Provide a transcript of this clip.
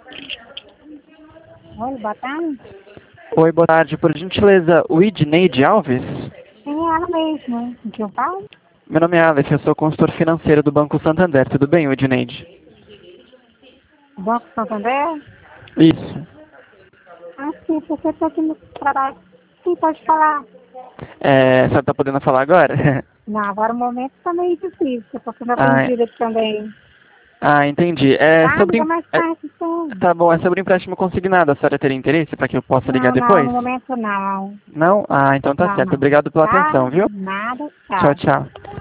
Oi, boa tarde. Oi, boa tarde. Por gentileza, o Idneide Alves? Sim, é ela mesmo. O que eu falo? Meu nome é Alex, eu sou consultor financeiro do Banco Santander. Tudo bem, Idneide? Banco Santander? Isso. Ah, sim, porque eu tô aqui no trabalho. Sim, pode falar. A senhora tá podendo falar agora? Não, agora o momento tá meio difícil, porque eu tô Ah, atendida aqui também. entendi. Tá, liga mais tarde, sim. Tá bom, é sobre empréstimo consignado. A senhora teria interesse para que eu possa ligar Não, não, depois? no momento não. Não? Ah, então tá Não, certo. não. Obrigado pela Tá? atenção, viu? Nada, Tchau, tchau. tchau.